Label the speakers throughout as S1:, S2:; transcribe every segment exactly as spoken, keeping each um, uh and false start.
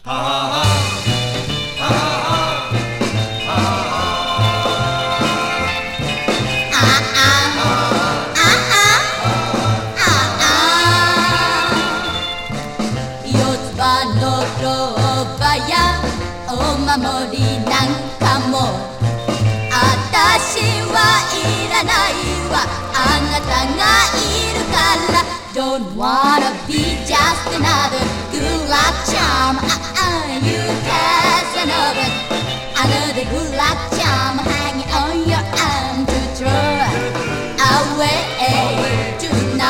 S1: お守りなんかもあたしはいらないわ、あなたがいるから。 Don't wanna be just another good luck charm. uh-uh, You cast another another good luck charm hanging on your arm to throw away tonight.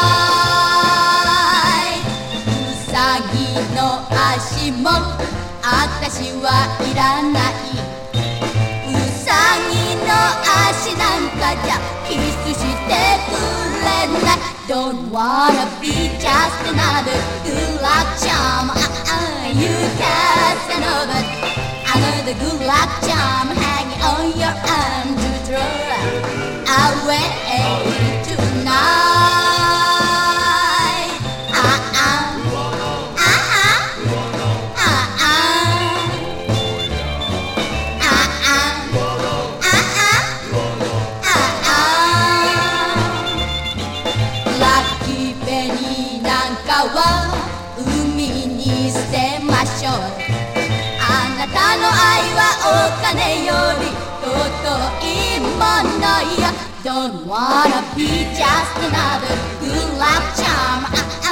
S1: うさぎの足もあたしはいらない。うさぎの足なんかじゃキスしてくれない。 Don't wanna be just another good luck charm. uh-uh, You cast another another good luck charm hanging on your arm to throw away tonight. Umiに捨てましょう。あなたの愛はお金より尊いものよ。 Don't wanna be just another good luck charm.